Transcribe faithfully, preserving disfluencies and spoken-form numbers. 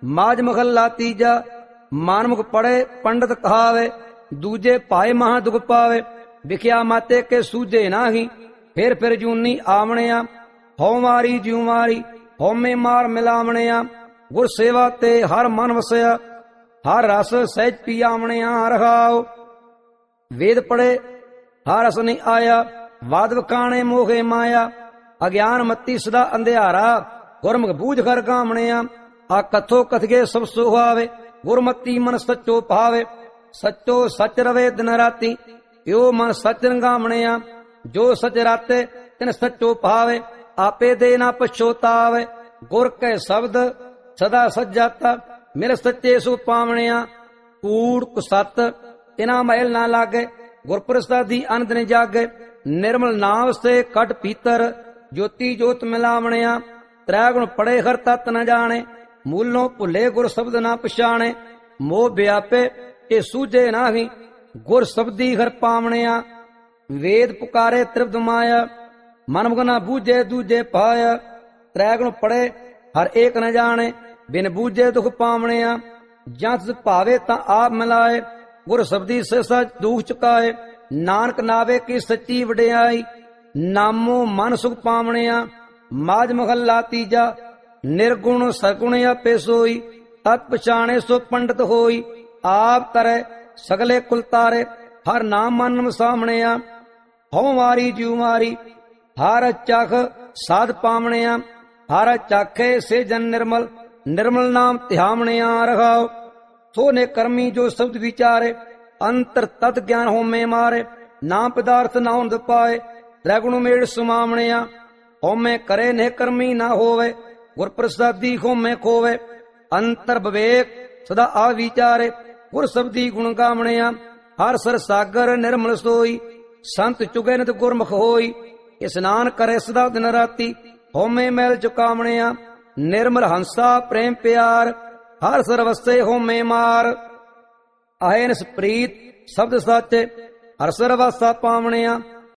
ਮਾਝ ਮਹੱਲਾ ਤੀਜਾ। ਮਾਨਮੁਖ ਪੜੇ ਪੰਡਤ ਕਹਾਵੇ, ਦੂਜੇ ਭਾਏ ਮਹਾ ਦੁਖ ਪਾਵੇ। ਵਿਖਿਆ ਮਾਤੇ ਕੇ ਸੂਝੇ ਨਾਹੀ, ਫਿਰ ਫਿਰ ਜੂਨੀ ਆਵਣਿਆ। ਹਉ ਮਾਰੀ ਜਿਉ ਮਾਰੀ, ਹਉਮੈ ਮਾਰ ਮਿਲਾਵਣਿਆ। ਗੁਰ ਸੇਵਾ ਤੇ ਹਰ ਮਨ ਵਸਿਆ, ਹਰ ਰਸ ਸਹਿਜ ਪੀਆਵਣਿਆ। ਰਹਾਉ ਵੇਦ ਪੜੇ ਹਰ ਰਸ ਨਹੀਂ ਆਇਆ, ਵਾਦ ਵਕਾਣੇ ਮੋਹੇ ਮਾਇਆ। ਅਗਿਆਨ ਮਤੀ ਸਦਾ ਅੰਧਿਆਰਾ, ਗੁਰਮੁਖ ਬੂਝ ਕਰ ਗਾਵਣਿਆ। ਆ ਕਥੋ ਕਥਗੇ ਸਭ ਸੁਹਾਵੇ, ਗੁਰਮਤੀ ਮਨ ਸੱਚੋ ਭਾਵੇ। ਸੱਚੋ ਸੱਚ ਰਵੇ ਦਿਨ ਰਾਤੀ, ਇਉ ਮਨ ਸੱਚ ਰੰਗਾਵਣਿਆ। ਜੋ ਸੱਚ ਰਾਤੇ ਤਿਨ ਸੱਚੋ ਭਾਵੇ, ਆਪੇ ਦੇ ਨਾ ਪਛੋਤਾਵੇ। ਗੁਰ ਕੈ ਸ਼ਬਦ ਸਦਾ ਸੱਜਾਤਾ, ਮਿਲ ਸੱਚੇ ਸੋ ਪਾਵਣਿਆ। ਕੂੜ ਕੁਸਤ ਇਨਾ ਮਹਿਲ ਨਾ ਲਾਗੇ, ਗੁਰ ਪ੍ਰਸਾਦੀ ਅਨੰਦ ਨ ਜਾਗੇ। ਨਿਰਮਲ ਨਾਮ ਸੇ ਕਟ ਪੀਤਰ, ਜੋਤੀ ਜੋਤ ਮਿਲਾਵਣਿਆ। ਤ੍ਰੈ ਗੁਣ ਪੜੇ ਹਰ ਤਤ ਨ ਜਾਣੇ, ਮੂਲੋਂ ਭੁੱਲੇ ਗੁਰ ਸ਼ਬਦ ਨਾ ਪਛਾਣੇ। ਮੋਹ ਵਿਆਪੇ ਇਹ ਸੂਝੇ ਨਾਹੀ, ਗੁਰ ਸ਼ਬਦੀ ਹਰ ਪਾਵਣਿਆ। ਵੇਦ ਪੁਕਾਰੇ ਤ੍ਰਿਪਤ ਮਾਇਆ, ਮਨ ਮੁਖ ਨਾ ਬੂਝੇ ਦੂਜੇ ਪਾਇਆ। ਤ੍ਰੈ ਗੁਣ ਪੜੇ ਹਰ ਏਕ ਨ ਜਾਣੇ, ਬਿਨ ਬੂਝੇ ਦੁਖ ਪਾਵਣਿਆ। ਜਾਂ ਤਿਸ ਭਾਵੇ ਤਾਂ ਆਪ ਮਿਲਾਏ, ਗੁਰ ਸ਼ਬਦੀ ਸਹਿ ਦੁਖ ਚੁਕਾਏ। ਨਾਨਕ ਨਾਵੇ ਕੀ ਸੱਚੀ ਵਡਿਆਈ, ਨਾਮੋ ਮਨ ਸੁਖ ਪਾਵਣਿਆ। ਮਾਝ ਮਹੱਲਾ ਤੀਜਾ। ਨਿਰਗੁਣ ਸਰਗੁਣ ਆਪੇ ਸੋਈ, ਤਤ ਪਛਾਣੇ ਸੋ ਪੰਡਤ ਹੋਈ। ਆਪ ਤਰੈ ਸਗਲੇ ਕੁਲ ਤਾਰੇ, ਹਰ ਨਾਮ ਮਨ ਵਸਾਵਣਿਆ। ਹਉ ਮਾਰੀ ਜਿਉ ਮਾਰੀ, ਹਰ ਚਖ ਸਾਧ ਪਾਵਣਿਆ। ਹਰ ਚਾਖੇ ਸੇ ਜਨ ਨਿਰਮਲ, ਨਿਰਮਲ ਨਾਮ ਧਿਆਵਣਿਆ। ਰਹਾਉ ਸੋ ਨੇ ਕਰਮੀ ਜੋ ਸ਼ਬਦ ਵਿਚਾਰੇ, ਅੰਤਰ ਤਤ ਗਿਆਨ ਹੋਮੇ ਮਾਰੇ। ਨਾਮ ਪਦਾਰਥ ਨਾ ਹੁੰਦ ਪਾਏ, ਤ੍ਰੈ ਗੁਣ ਮੇੜ ਸੁਮਾਵਣਿਆ। ਹੋਮੇ ਕਰੇ ਨੇ ਕਰਮੀ ਨਾ ਹੋਵੇ, ਗੁਰ ਪ੍ਰਸਾਦੀ ਹੋਮੇ ਖੋਵੇ। ਅੰਤਰ ਵਿਵੇਕ ਸਦਾ ਆ ਵਿਚਾਰੇ, ਗੁਰ ਸ਼ਬਦੀ ਗੁਣ ਗਾਵਣਿਆ। ਹਰ ਸਰ ਸਾਗਰ ਨਿਰਮਲ ਸੋਈ, ਸੰਤ ਚੁਗੇ ਨਿਤ ਗੁਰਮੁਖ ਹੋਈ। ਇਸਨਾਨ ਕਰੇ ਸਦਾ ਦਿਨ ਰਾਤੀ, ਹੋਮੇ ਮੈਲ ਚੁਕਾਵਣਿਆ। ਨਿਰਮਲ ਹੰਸਾ ਪ੍ਰੇਮ ਪਿਆਰ, ਹਰ ਸਰਵਸੇ ਹੋਮੇ ਮਾਰ। ਆਏ ਨਿਸ ਪ੍ਰੀਤ ਸ਼ਬਦ ਸਾਚੇ, ਹਰ ਸਰਵਾਸਾ ਪਾਵਣਿਆ।